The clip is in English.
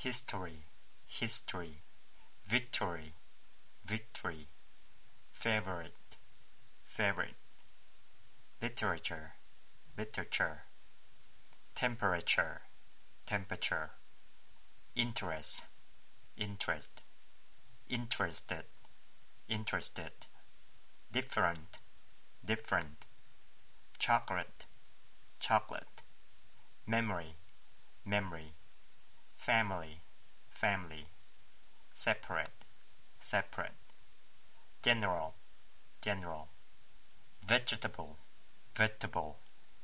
history, history, victory, victory, favorite, favorite, literature, literature, temperature, temperature, interest, interest, interested, interested, different, different, chocolate, chocolate, memory, memory, family, family, separate, separate, general, general, vegetable, vegetable,